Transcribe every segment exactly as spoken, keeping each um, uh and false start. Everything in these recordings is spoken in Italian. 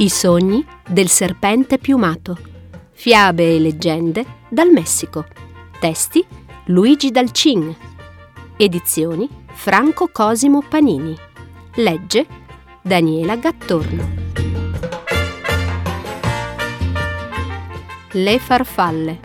I sogni del serpente piumato. Fiabe e leggende dal Messico. Testi Luigi Dalcin. Edizioni Franco Cosimo Panini. Legge Daniela Gattorno. Le farfalle.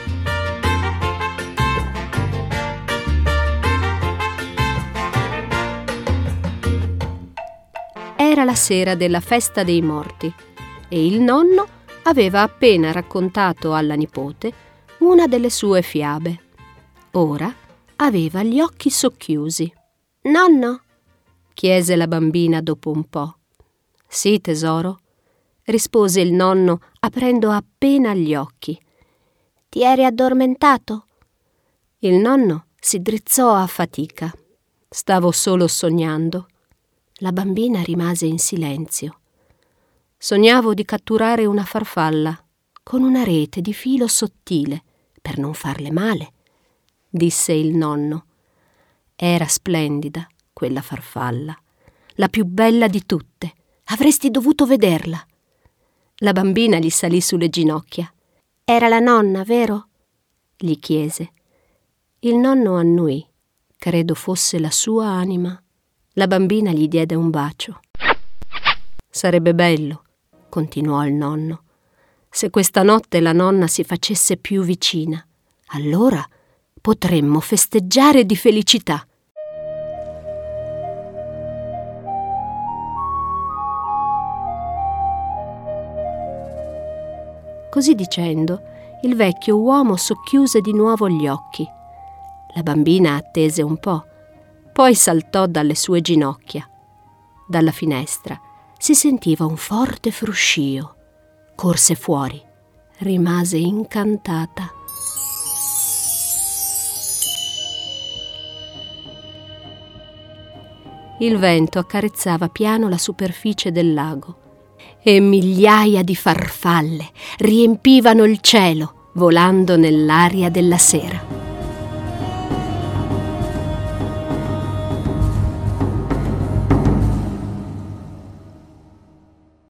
Era la sera della festa dei morti e il nonno aveva appena raccontato alla nipote una delle sue fiabe. Ora aveva gli occhi socchiusi. «Nonno?» chiese la bambina dopo un po'. «Sì, tesoro», rispose il nonno aprendo appena gli occhi. «Ti eri addormentato?» Il nonno si drizzò a fatica. «Stavo solo sognando». La bambina rimase in silenzio. «Sognavo di catturare una farfalla con una rete di filo sottile per non farle male», disse il nonno. Era splendida quella farfalla, la più bella di tutte. Avresti dovuto vederla. La bambina gli salì sulle ginocchia. «Era la nonna, vero?» gli chiese. Il nonno annui. Credo fosse la sua anima. La bambina gli diede un bacio. «Sarebbe bello», continuò il nonno, «se questa notte la nonna si facesse più vicina. Allora potremmo festeggiare di felicità». Così dicendo, il vecchio uomo socchiuse di nuovo gli occhi. La bambina attese un po'. Poi saltò dalle sue ginocchia. Dalla finestra si sentiva un forte fruscio. Corse fuori. Rimase incantata. Il vento accarezzava piano la superficie del lago e migliaia di farfalle riempivano il cielo, volando nell'aria della sera.